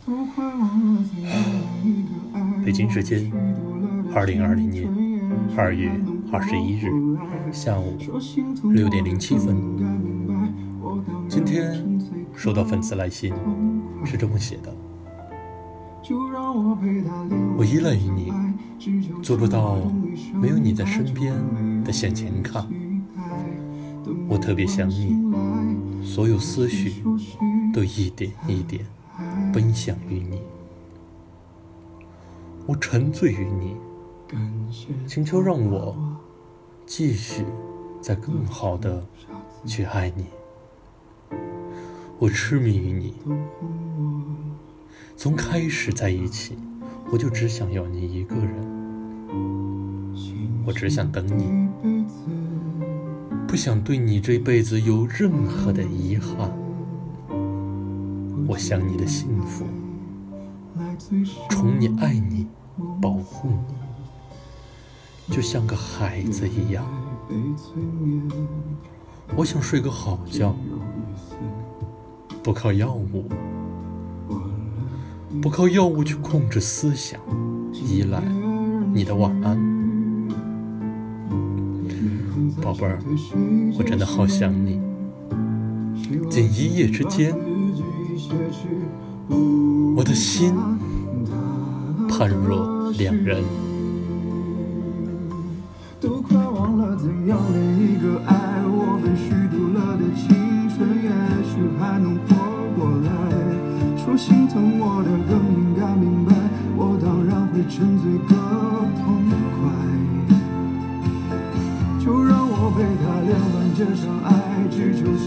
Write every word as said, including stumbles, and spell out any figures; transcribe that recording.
北京时间二零二零年二月二十一日下午六点零七分，今天收到粉丝来信，是这么写的：我依赖于你，做不到没有你在身边的向前看。我特别想你，所有思绪都一点一点奔向于你。我沉醉于你，请求让我继续再更好的去爱你。我痴迷于你，从开始在一起，我就只想要你一个人，我只想等你，不想对你这辈子有任何的遗憾。我想你的幸福，宠你、爱你、保护你，就像个孩子一样。我想睡个好觉，不靠药物，不靠药物去控制思想，依赖你的晚安。宝贝儿，我真的好想你，仅一夜之间，我的心判若两人。 都快忘了怎样连一个爱我们虚度了的青春，也许还能活过来。说心疼我的更应该明白，我当然会沉醉个痛快。就让我陪他恋完这场爱，只求